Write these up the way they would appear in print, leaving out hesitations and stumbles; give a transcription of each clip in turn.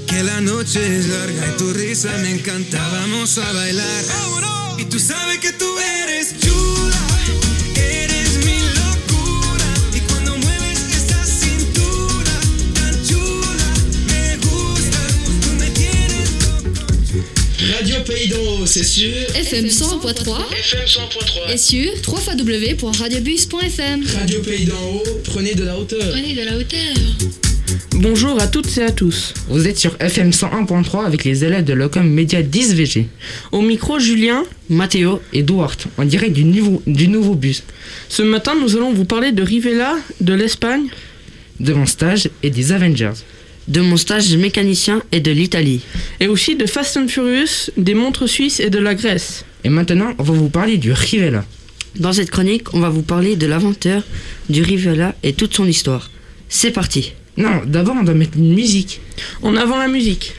Que la noche es larga y tu risa me encanta, vamos a bailar. Y tú sabes que tú eres chula, eres mi locura. Y cuando mueves esa cintura tan chula, me gusta, tú me tienes loco. Radio Pays d'en Haut, c'est sur FM 100.3 FM 100.3 et sur www.radiobus.fm. Radio Pays d'en Haut, prenez de la hauteur. Prenez de la hauteur. Bonjour à toutes et à tous. Vous êtes sur FM 101.3 avec les élèves de l'Ocom Média 10VG. Au micro, Julien. Mathéo et Duarte, en direct du nouveau bus. Ce matin, nous allons vous parler de Rivella, de l'Espagne, de mon stage et des Avengers. De mon stage de mécanicien et de l'Italie. Et aussi de Fast and Furious, des montres suisses et de la Grèce. Et maintenant, on va vous parler du Rivella. Dans cette chronique, on va vous parler de l'inventeur du Rivella et toute son histoire. C'est parti. Non, d'abord on doit mettre une musique. En avant la musique.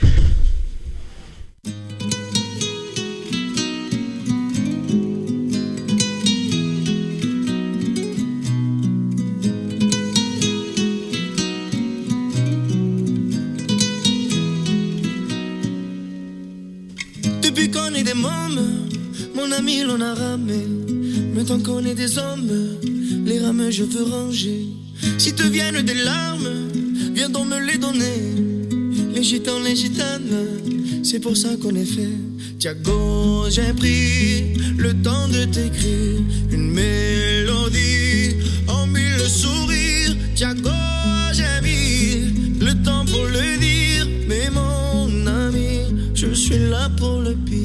Depuis qu'on est des mômes, mon ami l'on a ramé. Maintenant qu'on est des hommes, les rames je veux ranger. Si te viennent des larmes, viens donc me les donner. Les gitans, les gitanes, c'est pour ça qu'on est fait. Thiago, j'ai pris le temps de t'écrire une mélodie en mille sourires. Thiago, j'ai mis le temps pour le dire. Mais mon ami, je suis là pour le pire.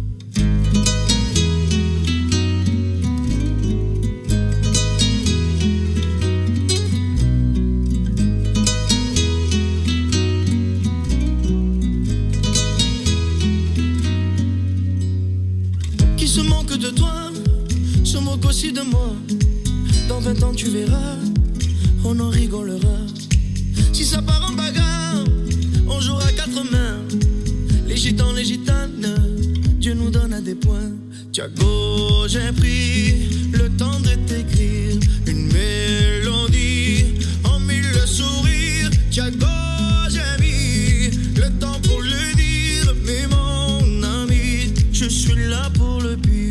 De toi, se moque aussi de moi. Dans 20 ans tu verras, on en rigolera. Si ça part en bagarre, on jouera quatre mains. Les gitans, les gitanes, Dieu nous donne à des points. Thiago, j'ai pris le temps de t'écrire une mélodie en mille sourires. Thiago, j'ai mis le temps pour le dire. Mais mon ami, je suis là pour le pire.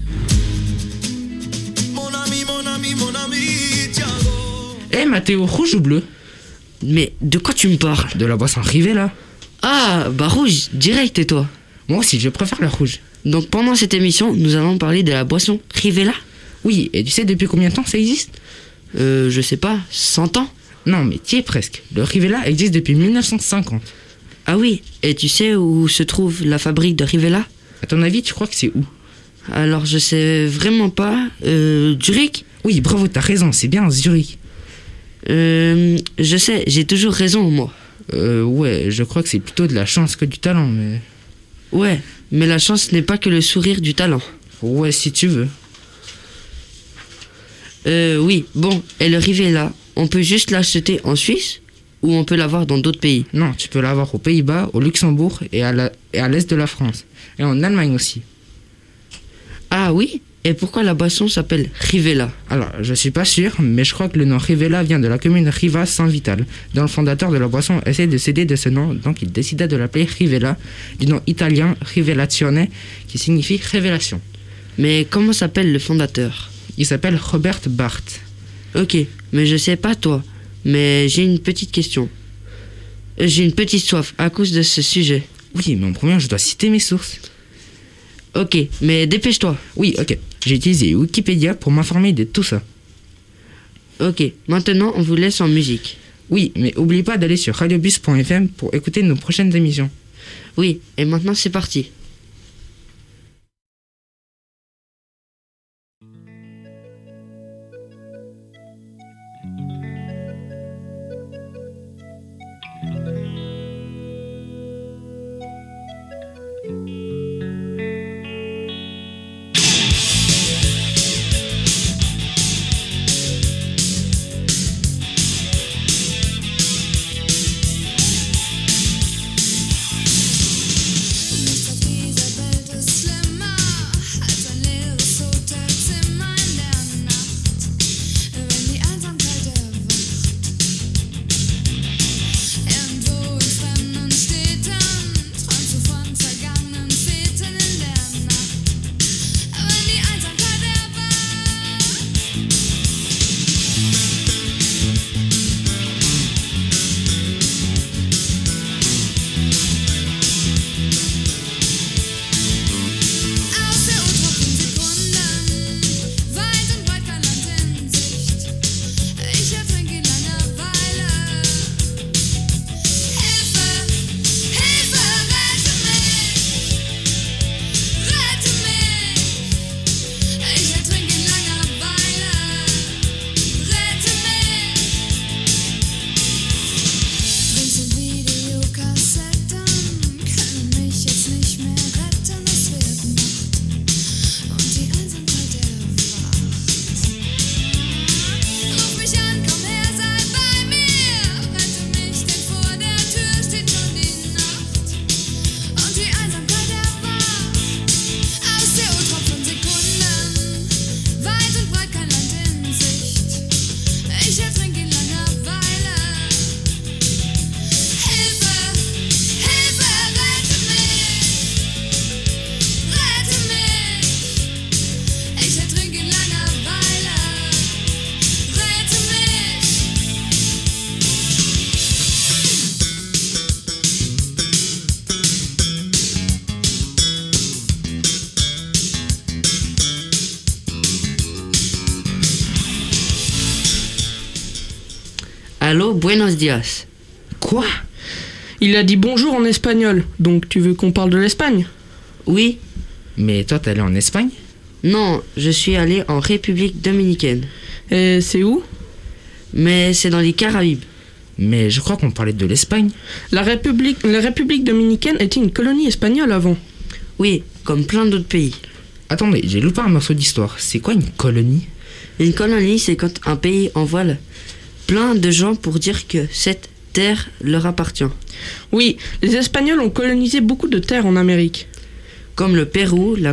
Mon ami, Thiago. Eh Mathéo, rouge ou bleu? Mais de quoi tu me parles? De la boisson Rivella. Ah, bah rouge, direct et toi? Moi aussi, je préfère la rouge. Donc pendant cette émission, nous allons parler de la boisson Rivella? Oui, et tu sais depuis combien de temps ça existe? Je sais pas, 100 ans? Non, mais tu es presque. Le Rivella existe depuis 1950. Ah oui, et tu sais où se trouve la fabrique de Rivella? À ton avis, tu crois que c'est où? Alors je sais vraiment pas. Zurich? Oui, bravo, t'as raison, c'est bien Zurich. Je sais, j'ai toujours raison, moi. Ouais, je crois que c'est plutôt de la chance que du talent, mais... Ouais, mais la chance n'est pas que le sourire du talent. Ouais, si tu veux. Oui, bon, et le Rivella, on peut juste l'acheter en Suisse ou on peut l'avoir dans d'autres pays? Non, tu peux l'avoir aux Pays-Bas, au Luxembourg et à l'est de la France. Et en Allemagne aussi. Ah oui? Et pourquoi la boisson s'appelle Rivella? Alors, je suis pas sûr, mais je crois que le nom Rivella vient de la commune Riva San Vital, dont le fondateur de la boisson essaie de s'aider de ce nom, donc il décida de l'appeler Rivella, du nom italien Rivelazione, qui signifie révélation. Mais comment s'appelle le fondateur? Il s'appelle Robert Barth. Ok, mais je sais pas toi, mais j'ai une petite question. J'ai une petite soif à cause de ce sujet. Oui, mais en premier, je dois citer mes sources. Ok, mais dépêche-toi. Oui, ok. J'ai utilisé Wikipédia pour m'informer de tout ça. Ok, maintenant on vous laisse en musique. Oui, mais oublie pas d'aller sur radiobus.fm pour écouter nos prochaines émissions. Oui, et maintenant c'est parti. Irgendwo in fremden Städten buenos dias. Quoi? Il a dit bonjour en espagnol, donc tu veux qu'on parle de l'Espagne? Oui. Mais toi, t'es allé en Espagne? Non, je suis allé en République dominicaine. Et c'est où? Mais c'est dans les Caraïbes. Mais je crois qu'on parlait de l'Espagne. La République dominicaine était une colonie espagnole avant. Oui, comme plein d'autres pays. Attendez, j'ai loupé un morceau d'histoire. C'est quoi une colonie? Une colonie, c'est quand un pays envoie plein de gens pour dire que cette terre leur appartient. Oui, les Espagnols ont colonisé beaucoup de terres en Amérique. Comme le Pérou, la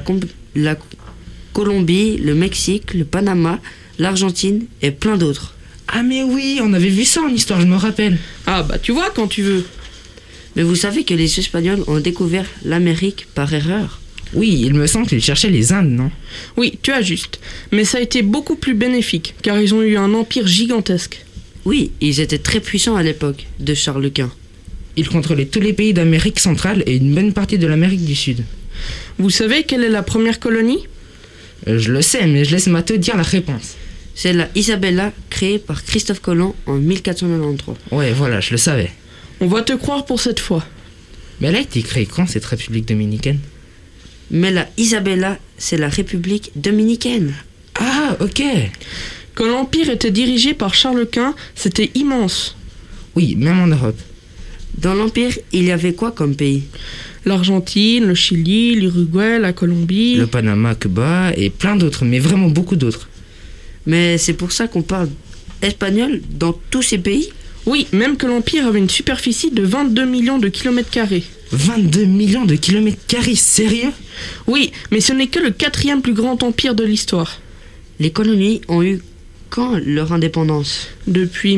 Colombie, le Mexique, le Panama, l'Argentine et plein d'autres. Ah mais oui, on avait vu ça en histoire, je me rappelle. Ah bah tu vois quand tu veux. Mais vous savez que les Espagnols ont découvert l'Amérique par erreur? Oui, il me semble qu'ils cherchaient les Indes, non? Oui, tu as juste. Mais ça a été beaucoup plus bénéfique, car ils ont eu un empire gigantesque. Oui, ils étaient très puissants à l'époque de Charles Quint. Ils contrôlaient tous les pays d'Amérique centrale et une bonne partie de l'Amérique du Sud. Vous savez quelle est la première colonie? Je le sais, mais je laisse Mathieu dire la réponse. C'est la Isabella, créée par Christophe Colomb en 1493. Ouais, voilà, je le savais. On va te croire pour cette fois. Mais elle a été créée quand, cette République dominicaine? Mais la Isabella, c'est la République dominicaine. Ah, ok. Quand l'Empire était dirigé par Charles Quint, c'était immense. Oui, même en Europe. Dans l'Empire, il y avait quoi comme pays? L'Argentine, le Chili, l'Uruguay, la Colombie... Le Panama, Cuba et plein d'autres, mais vraiment beaucoup d'autres. Mais c'est pour ça qu'on parle espagnol dans tous ces pays? Oui, même que l'Empire avait une superficie de 22 millions de kilomètres carrés. 22 millions de kilomètres carrés, sérieux? Oui, mais ce n'est que le 4e plus grand empire de l'histoire. Les colonies ont eu quand leur indépendance? Depuis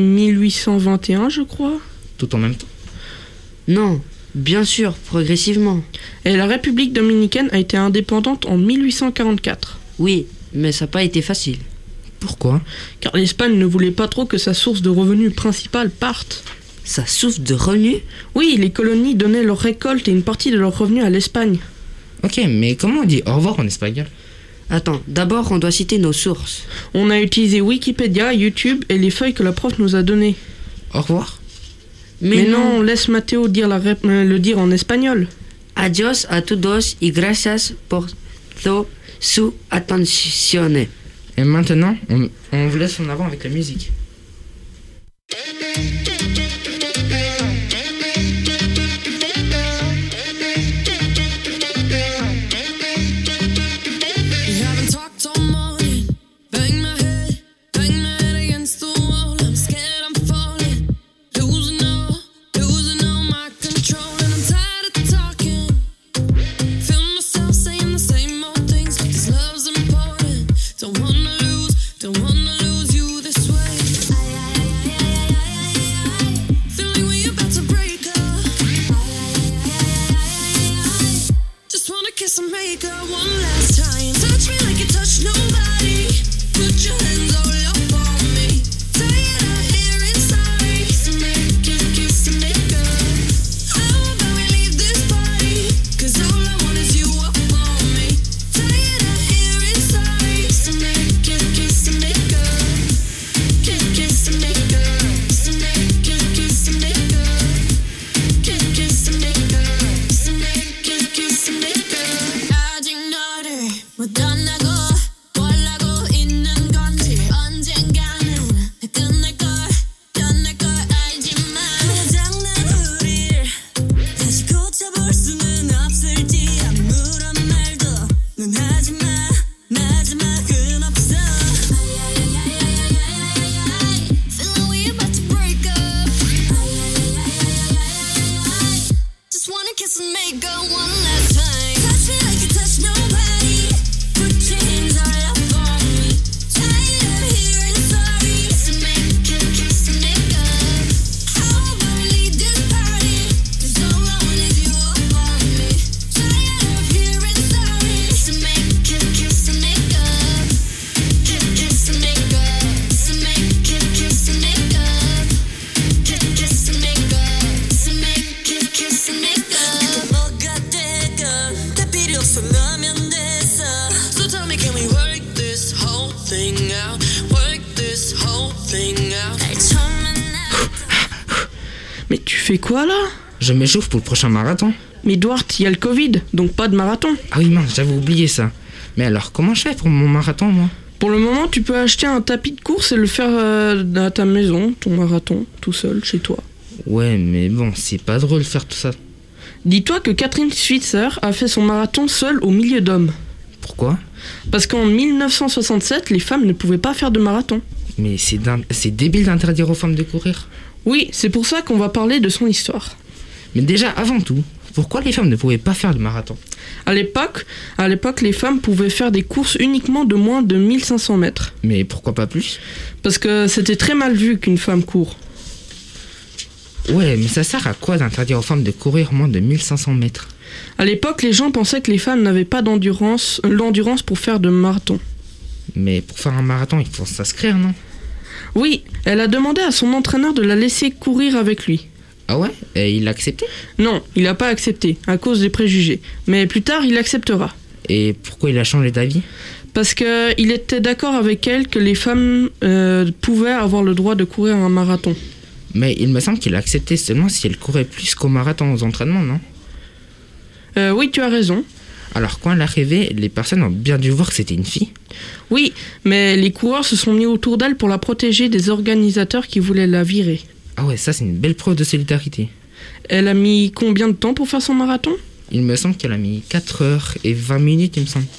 1821, je crois. Tout en même temps? Non, bien sûr, progressivement. Et la République dominicaine a été indépendante en 1844. Oui, mais ça n'a pas été facile. Pourquoi? Car l'Espagne ne voulait pas trop que sa source de revenus principale parte. Sa source de revenus? Oui, les colonies donnaient leurs récoltes et une partie de leurs revenus à l'Espagne. Ok, mais comment on dit au revoir en espagnol? Attends, d'abord on doit citer nos sources. On a utilisé Wikipédia, YouTube et les feuilles que la prof nous a données. Au revoir? Mais non, laisse Mathéo dire le dire en espagnol. Adiós a todos y gracias por toda su atención. Et maintenant, on vous laisse en avant avec la musique. fais quoi là? Je m'échauffe pour le prochain marathon. Mais Edward, il y a le Covid, donc pas de marathon. Ah oui, mince, j'avais oublié ça. Mais alors, comment je fais pour mon marathon, moi? Pour le moment, tu peux acheter un tapis de course et le faire à ta maison, ton marathon, tout seul, chez toi. Ouais, mais bon, c'est pas drôle de faire tout ça. Dis-toi que Catherine Switzer a fait son marathon seule au milieu d'hommes. Pourquoi? Parce qu'en 1967, les femmes ne pouvaient pas faire de marathon. Mais c'est débile d'interdire aux femmes de courir. Oui, c'est pour ça qu'on va parler de son histoire. Mais déjà, avant tout, pourquoi les femmes ne pouvaient pas faire de marathon? À l'époque, les femmes pouvaient faire des courses uniquement de moins de 1500 mètres. Mais pourquoi pas plus? Parce que c'était très mal vu qu'une femme court. Ouais, mais ça sert à quoi d'interdire aux femmes de courir moins de 1500 mètres? À l'époque, les gens pensaient que les femmes n'avaient pas l'endurance pour faire de marathon. Mais pour faire un marathon, il faut s'inscrire, non? Oui, elle a demandé à son entraîneur de la laisser courir avec lui. Ah ouais? Et il a accepté? Non, il n'a pas accepté, à cause des préjugés. Mais plus tard, il acceptera. Et pourquoi il a changé d'avis? Parce qu'il était d'accord avec elle que les femmes pouvaient avoir le droit de courir un marathon. Mais il me semble qu'il a accepté seulement si elle courait plus qu'au marathon aux entraînements, non? Oui, tu as raison. Alors quand elle est arrivée, les personnes ont bien dû voir que c'était une fille. Oui, mais les coureurs se sont mis autour d'elle pour la protéger des organisateurs qui voulaient la virer. Ah ouais, ça c'est une belle preuve de solidarité. Elle a mis combien de temps pour faire son marathon? Il me semble qu'elle a mis 4 heures et 20 minutes, il me semble.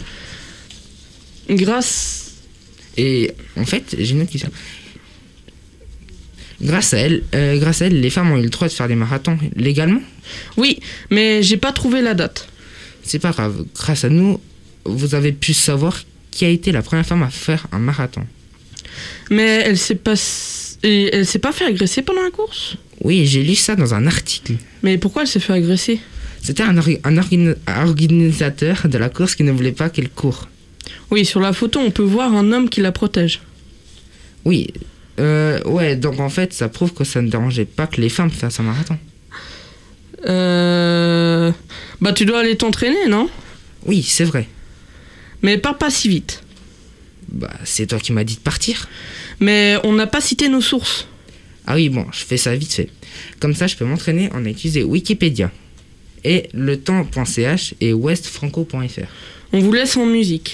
Et en fait, j'ai une autre question. Grâce à elle, les femmes ont eu le droit de faire des marathons légalement? Oui, mais j'ai pas trouvé la date. C'est pas grave, grâce à nous, vous avez pu savoir qui a été la première femme à faire un marathon. Mais elle s'est pas fait agresser pendant la course? Oui, j'ai lu ça dans un article. Mais pourquoi elle s'est fait agresser? C'était un organisateur de la course qui ne voulait pas qu'elle court. Oui, sur la photo, on peut voir un homme qui la protège. Oui, ouais, donc en fait, ça prouve que ça ne dérangeait pas que les femmes fassent un marathon. Bah, tu dois aller t'entraîner, non? Oui, c'est vrai. Mais pars pas si vite. Bah, c'est toi qui m'as dit de partir. Mais on n'a pas cité nos sources. Ah oui, bon, je fais ça vite fait. Comme ça, je peux m'entraîner en utilisant Wikipédia. Et letemps.ch et westfranco.fr. On vous laisse en musique.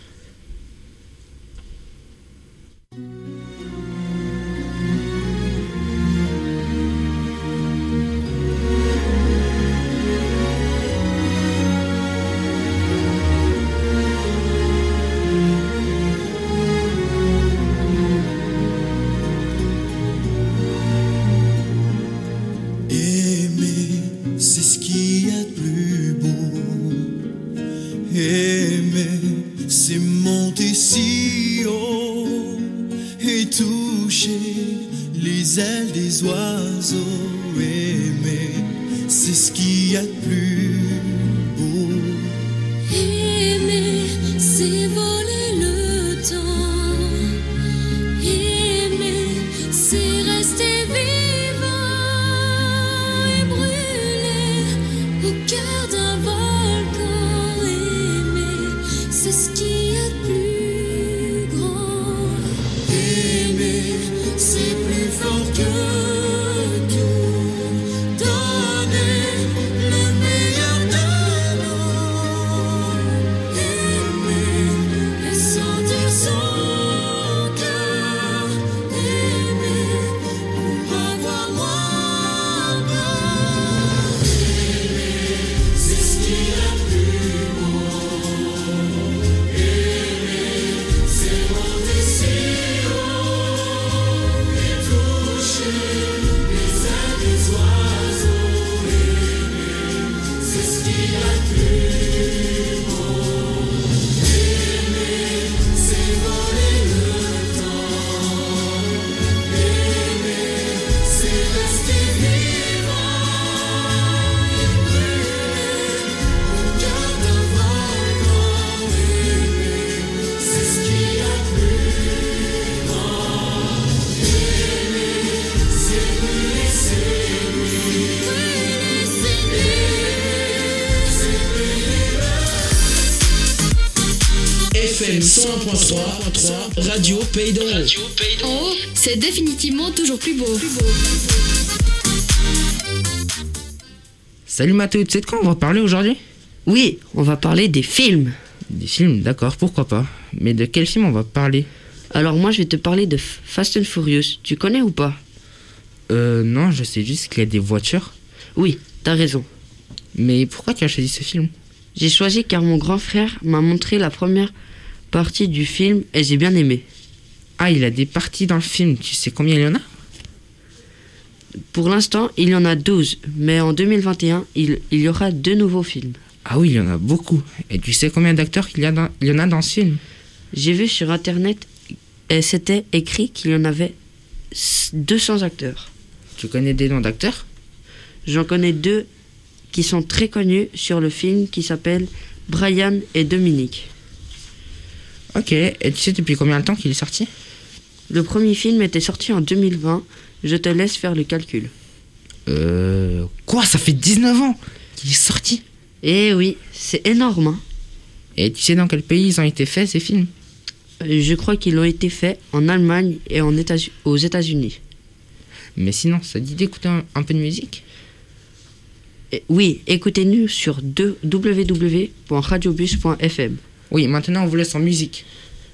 C'est monter si haut et toucher les ailes des oiseaux. Aimer, c'est ce qu'il y a de plus beau. Aimer, c'est voler le temps. Aimer, c'est rester vivant et brûler au cœur d'un volcan. Aimer, c'est ce qu'il y a de plus grand. Aimer, c'est plus fort que tout. Donner le meilleur de nous. Aimer et sentir son cœur. Aimer pour avoir moins peur. Aimer, c'est ce qu'il y a de plus beau. Aimer, c'est monter si haut et toucher les ailes des oiseaux. Aimer, c'est ce qu'il y a de plus beau. Aimer, c'est voler le temps. Aimer, c'est rester vivant et brûler au cœur d'un volcan. Aimer, c'est ce qu'il y a de plus grand. Aimer, c'est brûler ses nuits. Brûler ses nuits. C'est brûler FM 101.3, Radio Pays d'En Haut. En haut, c'est définitivement toujours plus beau. Salut Mathéo, tu sais de quoi on va parler aujourd'hui? Oui, on va parler des films. Des films, d'accord, pourquoi pas. Mais de quel film on va parler? Alors moi je vais te parler de Fast and Furious. Tu connais ou pas? Non, je sais juste qu'il y a des voitures. Oui, t'as raison. Mais pourquoi tu as choisi ce film? J'ai choisi car mon grand frère m'a montré la première partie du film et j'ai bien aimé. Ah, il a des parties dans le film, tu sais combien il y en a? Pour l'instant, il y en a 12, mais en 2021, il y aura 2 nouveaux films. Ah oui, il y en a beaucoup. Et tu sais combien d'acteurs il y en a dans ce film? J'ai vu sur internet et c'était écrit qu'il y en avait 200 acteurs. Tu connais des noms d'acteurs? J'en connais 2 qui sont très connus sur le film qui s'appelle Brian et Dominique. Ok, et tu sais depuis combien de temps qu'il est sorti? Le premier film était sorti en 2020, je te laisse faire le calcul. Quoi? Ça fait 19 ans qu'il est sorti? Eh oui, c'est énorme, hein. Et tu sais dans quel pays ils ont été faits ces films? Je crois qu'ils ont été faits en Allemagne et aux États-Unis. Mais sinon, ça te dit d'écouter un peu de musique? Oui, écoutez-nous sur www.radiobus.fm. Oui, maintenant on vous laisse en musique.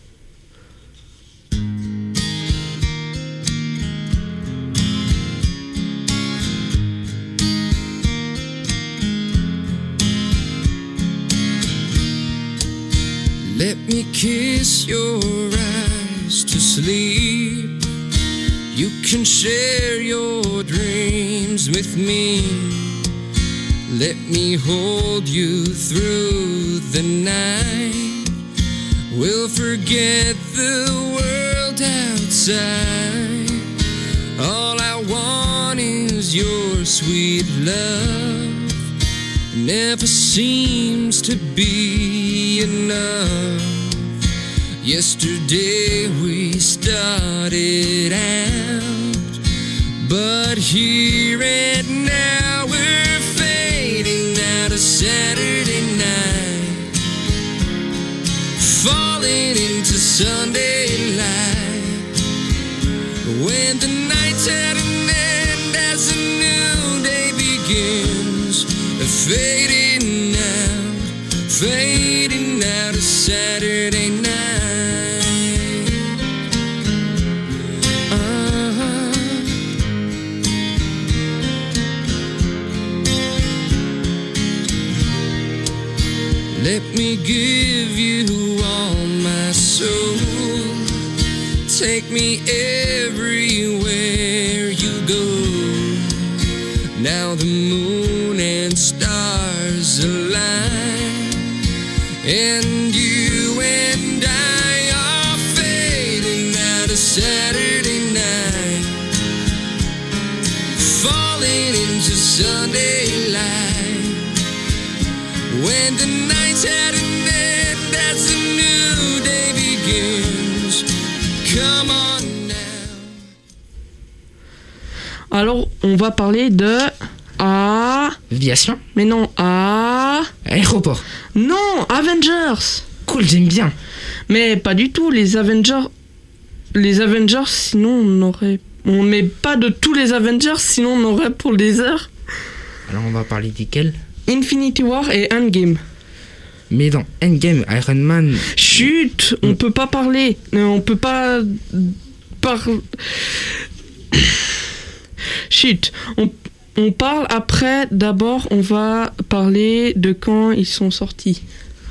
Let me kiss your eyes to sleep. You can share your dreams with me. Let me hold you through the night. We'll forget the world outside. All I want is your sweet love. Never seems to be enough. Yesterday we started out, but here and now we're fading out of Saturday night, falling into Sunday light. When the night's at an end as a new day begins, fading out of Saturday night. Let me give you all my soul. Take me everywhere you go. Now the moon and stars align, and you and I are fading out of Saturday night, falling into Sunday light. When the night's at an end as a new day begins, come on now. Alors, on va parler de... Aviation? Mais non, Aéroport. Non, Avengers. Cool, j'aime bien. Mais pas du tout, les Avengers, sinon on aurait... On met pas de tous les Avengers, sinon on aurait pour des heures. Alors on va parler desquels? Infinity War et Endgame. Mais dans Endgame, Iron Man... Chut, on peut pas parler. On peut pas... Chut, on parle après. D'abord, on va parler de quand ils sont sortis.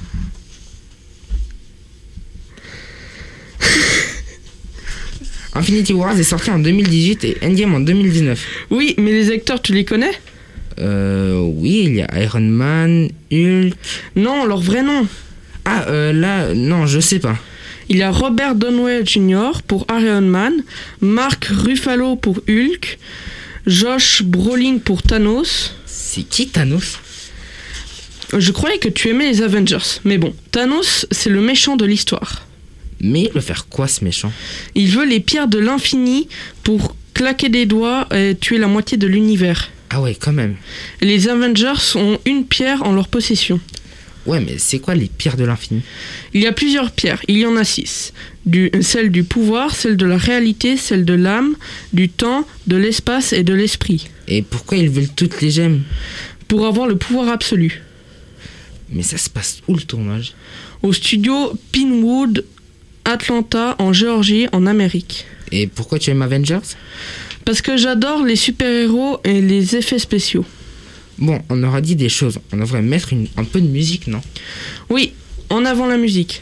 Infinity War est sorti en 2018 et Endgame en 2019. Oui, mais les acteurs, tu les connais? Oui, il y a Iron Man, Hulk... Non, leur vrai nom. Là, non, je sais pas. Il y a Robert Downey Jr. pour Iron Man, Mark Ruffalo pour Hulk, Josh Brolin pour Thanos. C'est qui Thanos? Je croyais que tu aimais les Avengers, mais bon, Thanos, c'est le méchant de l'histoire. Mais il veut faire quoi ce méchant? Il veut les pierres de l'infini pour claquer des doigts et tuer la moitié de l'univers. Ah ouais, quand même. Les Avengers ont une pierre en leur possession. Ouais, mais c'est quoi les pierres de l'infini? Il y a plusieurs pierres, il y en a 6. Celle du pouvoir, celle de la réalité, celle de l'âme, du temps, de l'espace et de l'esprit. Et pourquoi ils veulent toutes les gemmes? pour avoir le pouvoir absolu. Mais ça se passe où le tournage? Au studio Pinewood, Atlanta, en Géorgie, en Amérique. Et pourquoi tu aimes Avengers? Parce que j'adore les super-héros et les effets spéciaux. Bon, on aura dit des choses. On devrait mettre un peu de musique, non? Oui, en avant la musique.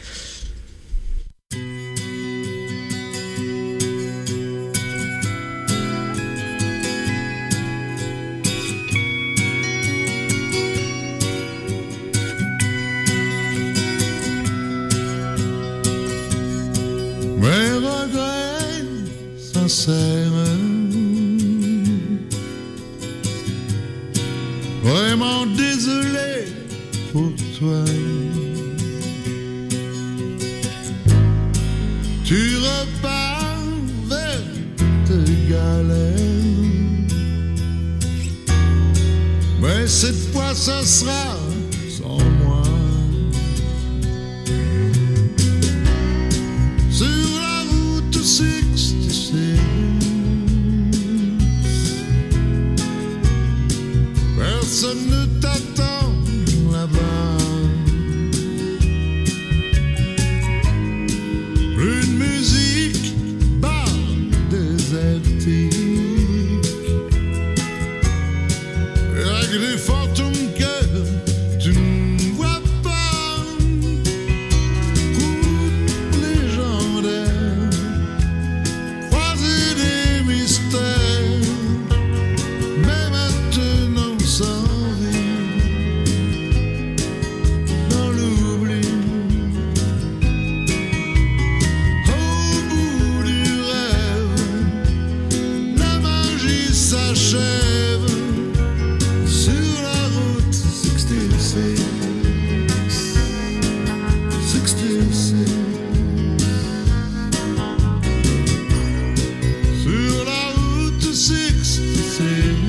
Mes regrets sincères, vraiment désolé pour toi. Tu repars vers tes galères, mais cette fois ça sera sans moi. Sur la route 66, personne ne t'attend là-bas. Une musique bar désertique, avec des fantômes que tu ne vois pas. Route légendaire, croisée des mystères, mais maintenant sans vie, dans l'oubli. Au bout du rêve, la magie s'achève sur la route 66. 66. Sur la route 66.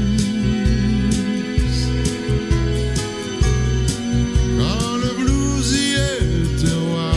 Quand le blues y est roi.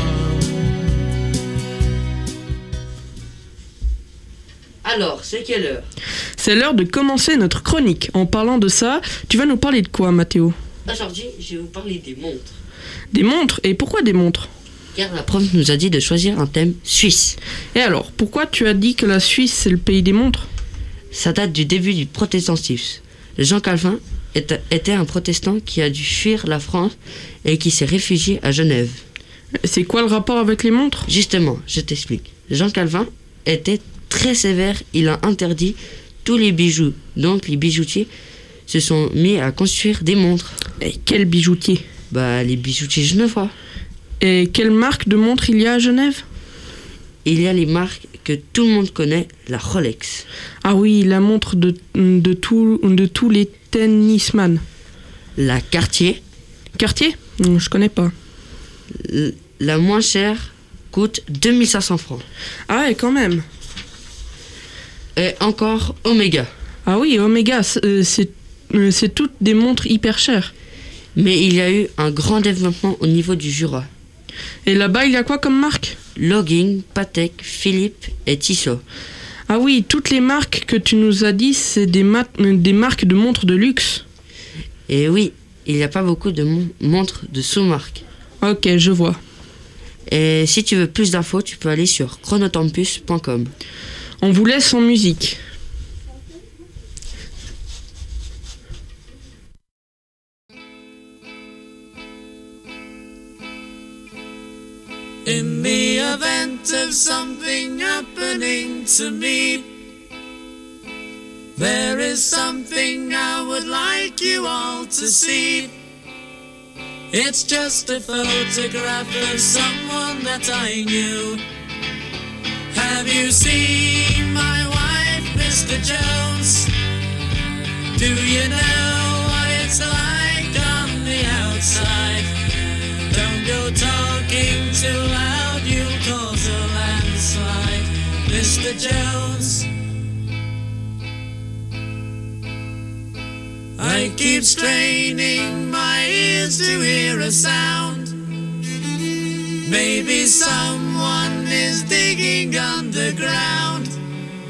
Alors, c'est quelle heure? C'est l'heure de commencer notre chronique. En parlant de ça, tu vas nous parler de quoi, Mathéo? Aujourd'hui, je vais vous parler des montres. Des montres? Et pourquoi des montres? Car la prof nous a dit de choisir un thème suisse. Et alors, pourquoi tu as dit que la Suisse c'est le pays des montres? Ça date du début du protestantisme. Jean Calvin était un protestant qui a dû fuir la France et qui s'est réfugié à Genève. C'est quoi le rapport avec les montres? Justement, je t'explique. Jean Calvin était très sévère, il a interdit tous les bijoux. Donc les bijoutiers se sont mis à construire des montres. Et quel bijoutier? Les bijoutiers genevois. Et quelle marque de montre il y a à Genève? Il y a les marques que tout le monde connaît, la Rolex. Ah oui, la montre de tous les tennisman. La Cartier. Cartier? Je connais pas. La moins chère coûte 2500 francs. Ah ouais, quand même. Et encore Omega. Ah oui, Omega, c'est toutes des montres hyper chères. Mais il y a eu un grand développement au niveau du Jura. Et là-bas, il y a quoi comme marque? Logging, Patek, Philippe et Tissot. Ah oui, toutes les marques que tu nous as dit, c'est des marques de montres de luxe. Et oui, il n'y a pas beaucoup de montres de sous-marque. Ok, je vois. Et si tu veux plus d'infos, tu peux aller sur chronotempus.com. On vous laisse en musique. In the event of something happening to me, there is something I would like you all to see. It's just a photograph of someone that I knew. Have you seen my wife, Mr. Jones? Do you know what it's like on the outside? Don't go talking too loud, you'll cause a landslide, Mr. Jones. I keep straining my ears to hear a sound. Maybe someone is digging underground.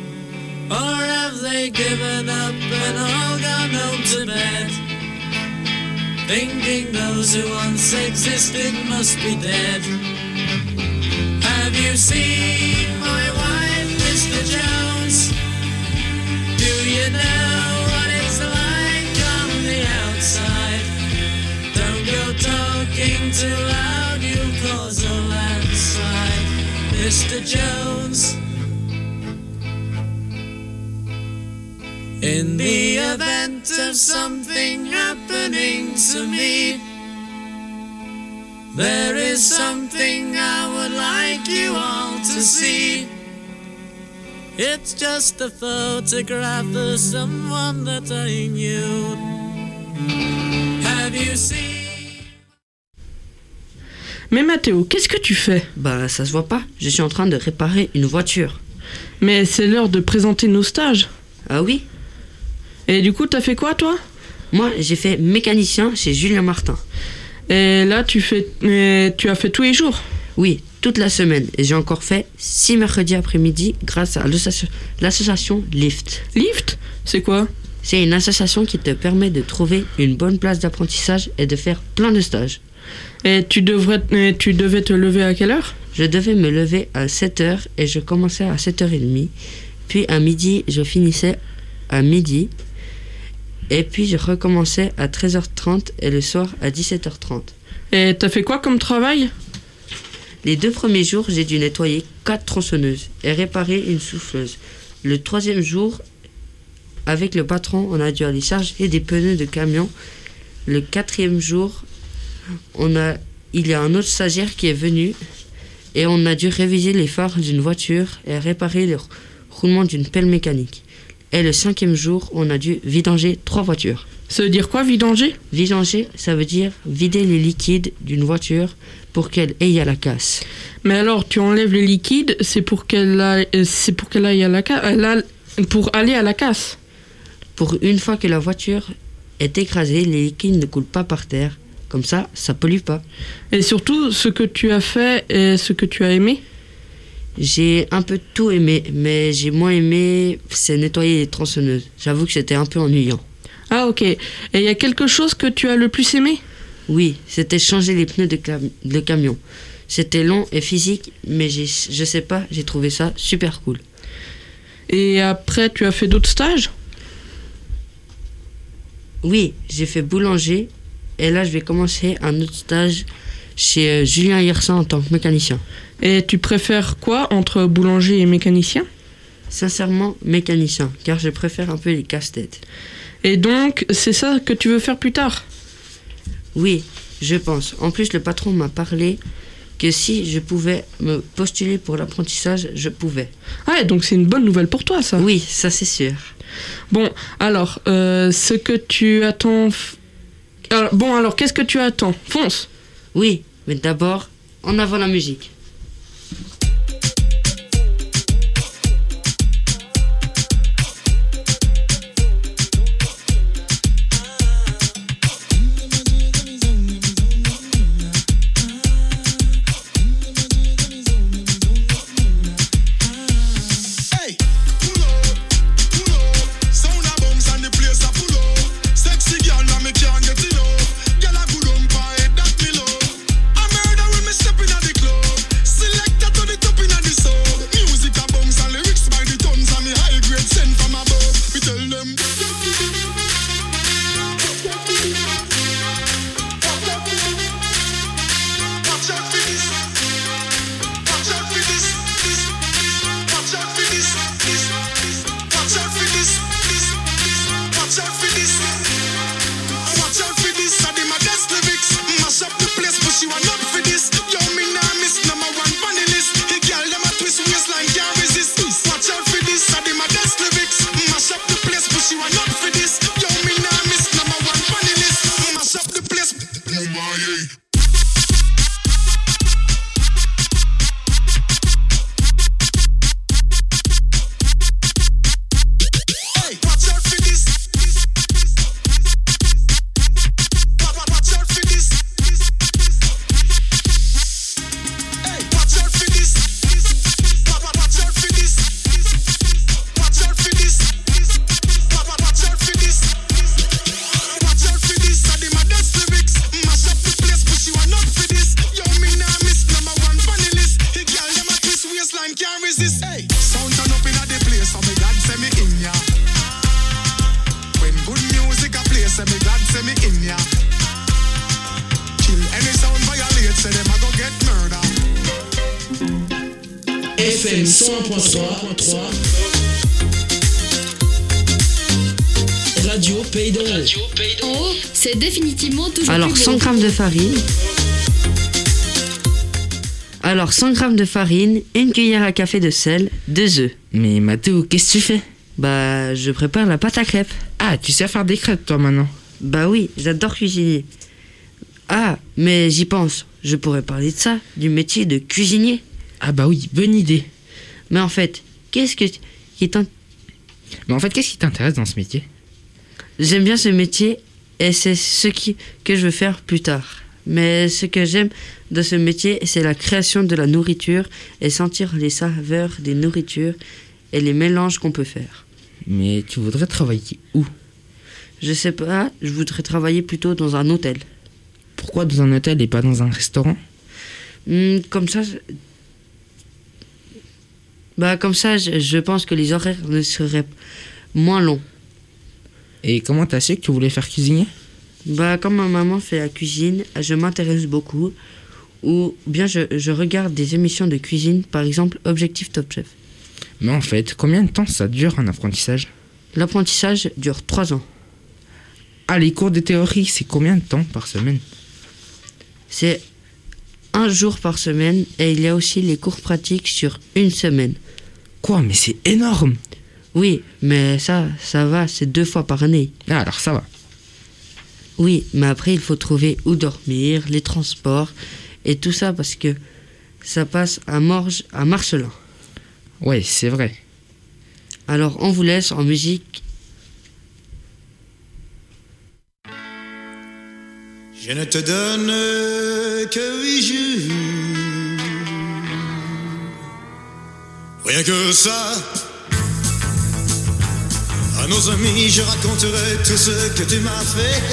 Or have they given up and all gone home to bed? thinking those who once existed must be dead. Have you seen my wife, Mr. Jones? Do you know what it's like on the outside? Don't go talking too loud, you'll cause a landslide, Mr. Jones. In the event of something happening to me, there is something I would like you all to see. It's just a photograph of someone that I knew. Have you seen? Mais Mathéo, qu'est-ce que tu fais? Bah, ça se voit pas. Je suis en train de réparer une voiture. Mais c'est l'heure de présenter nos stages. Ah oui? Et du coup, t'as fait quoi, toi? Moi, j'ai fait mécanicien chez Julien Martin. Et là, tu as fait tous les jours? Oui, toute la semaine. Et j'ai encore fait 6 mercredis après-midi grâce à l'association Lift. Lift? C'est quoi? C'est une association qui te permet de trouver une bonne place d'apprentissage et de faire plein de stages. Et tu devais te lever à quelle heure? Je devais me lever à 7h et je commençais à 7h30. Puis à midi, je finissais à midi. Et puis je recommençais à 13h30 et le soir à 17h30. Et t'as fait quoi comme travail? Les 2 premiers jours, j'ai dû nettoyer 4 tronçonneuses et réparer une souffleuse. Le 3e jour, avec le patron, on a dû aller charger des pneus de camion. Le 4e jour, il y a un autre stagiaire qui est venu et on a dû réviser les phares d'une voiture et réparer le roulement d'une pelle mécanique. Et le 5e jour, on a dû vidanger 3 voitures. Ça veut dire quoi, vidanger? Vidanger, ça veut dire vider les liquides d'une voiture pour qu'elle aille à la casse. Mais alors, tu enlèves les liquides, c'est pour qu'elle aille à la casse, pour aller à la casse. Pour une fois que la voiture est écrasée, les liquides ne coulent pas par terre. Comme ça pollue pas. Et surtout, ce que tu as fait et ce que tu as aimé? J'ai un peu tout aimé, mais j'ai moins aimé, c'est nettoyer les tronçonneuses. J'avoue que c'était un peu ennuyant. Ah ok. Et il y a quelque chose que tu as le plus aimé? Oui, c'était changer les pneus de camion. C'était long et physique, mais je sais pas, j'ai trouvé ça super cool. Et après, tu as fait d'autres stages? Oui, j'ai fait boulanger, et là je vais commencer un autre stage chez Julien Yersin en tant que mécanicien. Et tu préfères quoi entre boulanger et mécanicien? Sincèrement, mécanicien, car je préfère un peu les casse-têtes. Et donc, c'est ça que tu veux faire plus tard? Oui, je pense. En plus, le patron m'a parlé que si je pouvais me postuler pour l'apprentissage, je pouvais. Ah, donc c'est une bonne nouvelle pour toi, ça? Oui, ça c'est sûr. Bon, alors, ce que tu attends... Alors, qu'est-ce que tu attends? Fonce! Oui, mais d'abord, en avant la musique. FM 101.3. Radio Pays de Rêve. En haut, c'est définitivement toujours Alors plus 100 beau. grammes de farine. Alors 100 grammes de farine, une cuillère à café de sel, 2 œufs. Mais Mathéo, qu'est-ce que tu fais? Bah, je prépare la pâte à crêpes. Ah, tu sais faire des crêpes toi maintenant. Bah oui, j'adore cuisiner. Ah, mais j'y pense. Je pourrais parler de ça, du métier de cuisinier. Ah bah oui, bonne idée. Mais en fait, qu'est-ce qui Mais en fait, qu'est-ce qui t'intéresse dans ce métier? J'aime bien ce métier et c'est que je veux faire plus tard. Mais ce que j'aime de ce métier, c'est la création de la nourriture et sentir les saveurs des nourritures et les mélanges qu'on peut faire. Mais tu voudrais travailler où? Je sais pas, je voudrais travailler plutôt dans un hôtel. Pourquoi dans un hôtel et pas dans un restaurant? Comme ça, je pense que les horaires ne seraient moins longs. Et comment t'as su que tu voulais faire cuisiner? Bah, comme ma maman fait la cuisine, je m'intéresse beaucoup. Ou bien je regarde des émissions de cuisine, par exemple Objectif Top Chef. Mais en fait, combien de temps ça dure un apprentissage? L'apprentissage dure 3 ans. Ah, les cours de théorie, c'est combien de temps par semaine? C'est 1 jour par semaine et il y a aussi les cours pratiques sur 1 semaine. Quoi, mais c'est énorme! Oui, mais ça va, c'est 2 fois par année. Ah, alors ça va. Oui, mais après il faut trouver où dormir, les transports et tout ça parce que ça passe à Marcelin. Ouais, c'est vrai. Alors on vous laisse en musique. Je ne te donne que 8 jours. Rien que ça. À nos amis, je raconterai tout ce que tu m'as fait.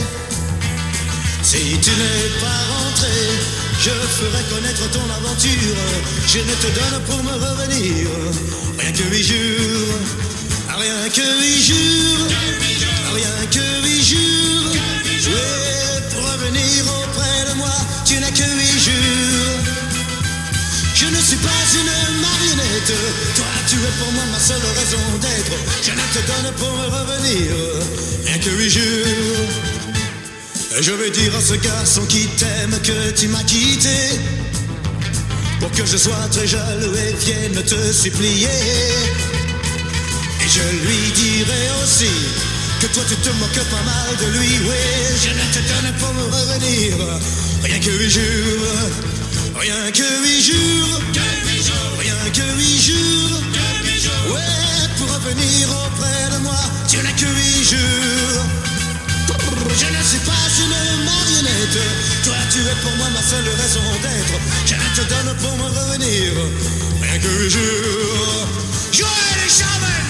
Si tu n'es pas rentré, je ferai connaître ton aventure. Je ne te donne pour me revenir. Rien que 8 jours. Rien que 8 jours. Rien que 8 jours. Ouais, pour revenir auprès de moi, tu n'as que 8 jours. Je ne suis pas une marionnette. Toi, tu es pour moi ma seule raison d'être. Je ne te donne pour me revenir rien que 8 jours. Je vais dire à ce garçon qui t'aime que tu m'as quitté, pour que je sois très jaloux et vienne te supplier. Et je lui dirai aussi que toi tu te moques pas mal de lui. Oui, je ne te donne pour me revenir rien que 8 jours. Rien que 8 jours, rien que 8 jours, ouais, pour revenir auprès de moi, tu n'as que 8 jours. Je ne suis pas une marionnette, toi tu es pour moi ma seule raison d'être. Je ne te donne pour me revenir, rien que 8 jours. Joël et Charmin!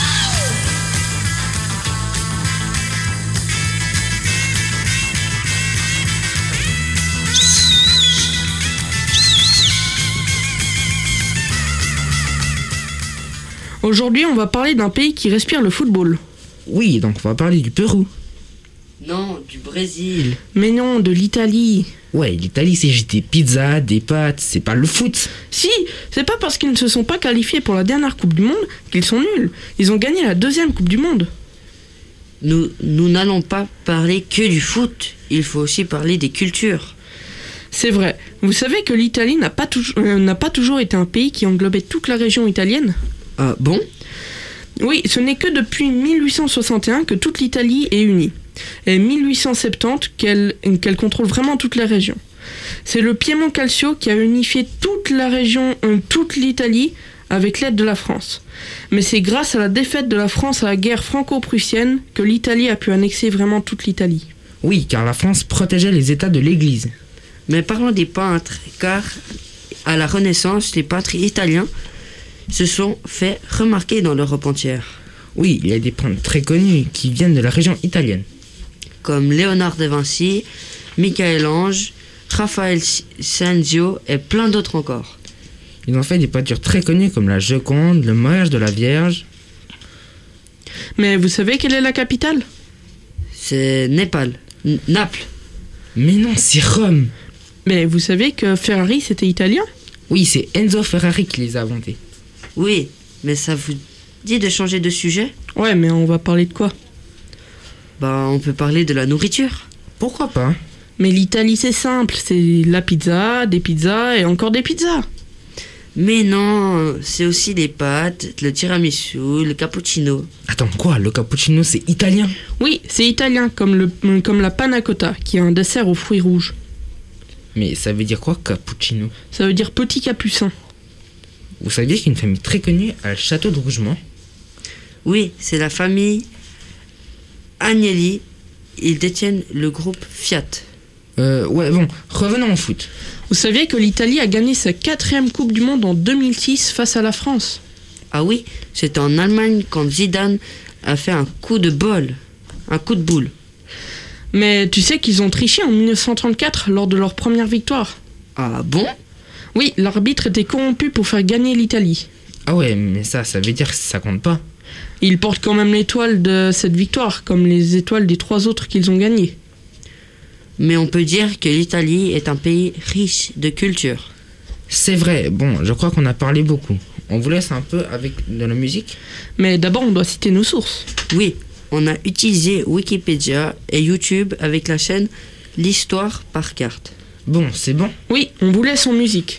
Aujourd'hui, on va parler d'un pays qui respire le football. Oui, donc on va parler du Pérou. Non, du Brésil. Mais non, de l'Italie. Ouais, l'Italie, c'est juste des pizzas, des pâtes, c'est pas le foot. Si, c'est pas parce qu'ils ne se sont pas qualifiés pour la dernière Coupe du Monde qu'ils sont nuls. Ils ont gagné la 2e Coupe du Monde. Nous n'allons pas parler que du foot, il faut aussi parler des cultures. C'est vrai. Vous savez que l'Italie n'a pas toujours été un pays qui englobait toute la région italienne ? Ah bon ? Oui, ce n'est que depuis 1861 que toute l'Italie est unie. Et 1870 qu'elle contrôle vraiment toute la région. C'est le Piémont Calcio qui a unifié toute la région, toute l'Italie, avec l'aide de la France. Mais c'est grâce à la défaite de la France à la guerre franco-prussienne que l'Italie a pu annexer vraiment toute l'Italie. Oui, car la France protégeait les États de l'Église. Mais parlons des peintres, car à la Renaissance, les peintres italiens se sont fait remarquer dans l'Europe entière. Oui, il y a des peintres très connus qui viennent de la région italienne. Comme Léonard de Vinci, Michel-Ange, Raphaël Sanzio et plein d'autres encore. Ils ont fait des peintures très connues comme la Joconde, le mariage de la Vierge. Mais vous savez quelle est la capitale ? C'est Naples. Mais non, c'est Rome. Mais vous savez que Ferrari c'était italien ? Oui, c'est Enzo Ferrari qui les a inventés. Oui, mais ça vous dit de changer de sujet? Ouais, mais on va parler de quoi? Bah, on peut parler de la nourriture. Pourquoi pas? Mais l'Italie, c'est simple. C'est la pizza, des pizzas et encore des pizzas. Mais non, c'est aussi les pâtes, le tiramisu, le cappuccino. Attends, quoi? Le cappuccino, c'est italien? Oui, c'est italien, comme la panna cotta, qui est un dessert aux fruits rouges. Mais ça veut dire quoi, cappuccino? Ça veut dire petit capucin. Vous saviez qu'une famille très connue a le château de Rougemont? Oui, c'est la famille Agnelli. Ils détiennent le groupe Fiat. Ouais, bon, revenons au foot. Vous saviez que l'Italie a gagné sa 4e Coupe du Monde en 2006 face à la France? Ah oui, c'était en Allemagne quand Zidane a fait un coup de boule. Mais tu sais qu'ils ont triché en 1934 lors de leur première victoire? Ah bon? Oui, l'arbitre était corrompu pour faire gagner l'Italie. Ah ouais, mais ça veut dire que ça compte pas. Ils portent quand même l'étoile de cette victoire, comme les étoiles des 3 autres qu'ils ont gagnées. Mais on peut dire que l'Italie est un pays riche de culture. C'est vrai, bon, je crois qu'on a parlé beaucoup. On vous laisse un peu avec de la musique? Mais d'abord, on doit citer nos sources. Oui, on a utilisé Wikipédia et YouTube avec la chaîne L'Histoire par carte. Bon, c'est bon. Oui, on vous laisse en musique.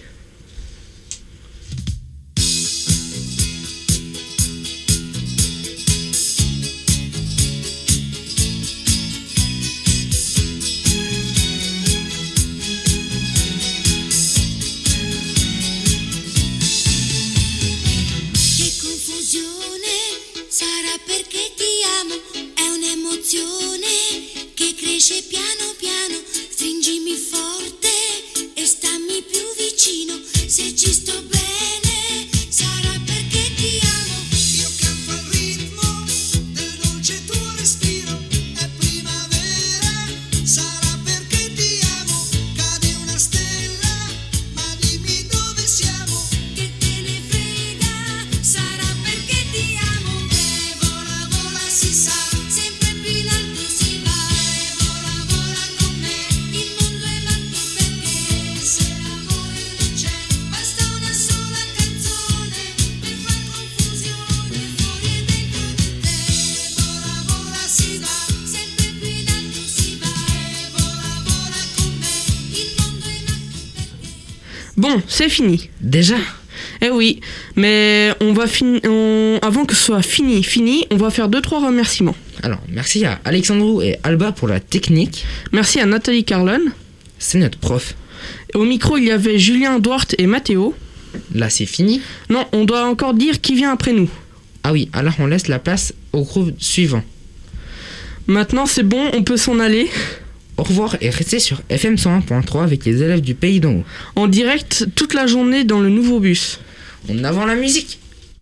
Sarà perché ti amo, è un'emozione che cresce piano piano. Stringimi forte e stammi più vicino. Se ci sto bene, sarà perché ti amo. Io canto al ritmo del dolce tuo respiro. È primavera, sarà perché ti amo. Cade una stella, ma dimmi dove siamo. Che te ne frega, sarà perché ti amo. Si sa, sempre più in alto si va e vola, vola con me. Il mondo è matto perché se l'amore non c'è, basta una sola canzone per far confusione fuori e dentro di te. Vola, vola si va, sempre più in alto si va e vola, vola con me. Il mondo è matto perché... Bon, c'est fini. Déjà? Eh oui, mais avant que ce soit fini, on va faire 2-3 remerciements. Alors, merci à Alexandrou et Alba pour la technique. Merci à Nathalie Carlon. C'est notre prof. Au micro, il y avait Julien, Duarte et Mathéo. Là, c'est fini. Non, on doit encore dire qui vient après nous. Ah oui, alors on laisse la place au groupe suivant. Maintenant, c'est bon, on peut s'en aller. Au revoir et restez sur FM 101.3 avec les élèves du Pays d'en haut. En direct toute la journée dans le nouveau bus. En avant la musique!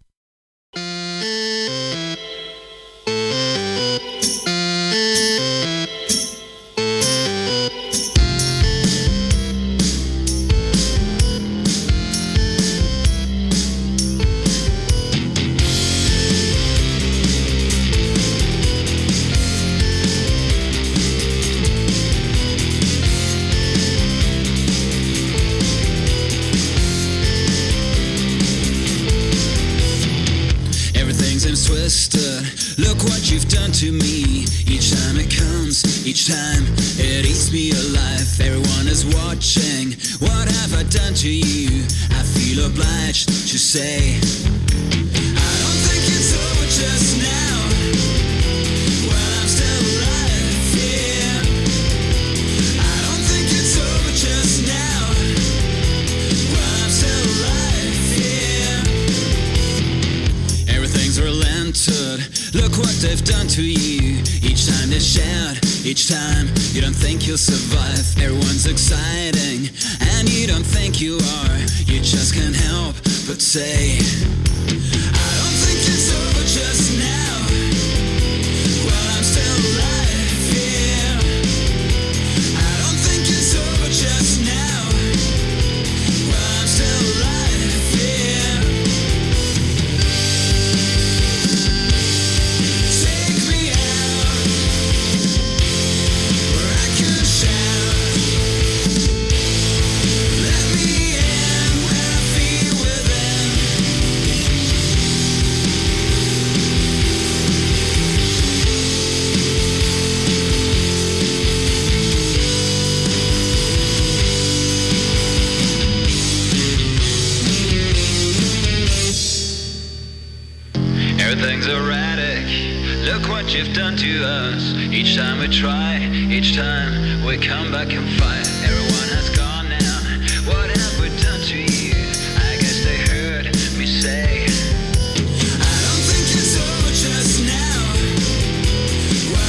Twisted. Look what you've done to me. Each time it comes, each time it eats me alive. Everyone is watching. What have I done to you? I feel obliged to say, I don't think it's over just now. Well, I'm still alive here. I don't think it's over just now. Well, I'm still alive here. Everything's relented. Look what they've done to you. Each time they shout, each time you don't think you'll survive. Everyone's exciting, and you don't think you are. You just can't help but say, I don't think it's over just now. Well, I'm still alive here. I don't think it's over just now. Well, I'm still alive here. Take me out where I can shout. Let me in where I things erratic. Look what you've done to us. Each time we try, each time we come back and fight. Everyone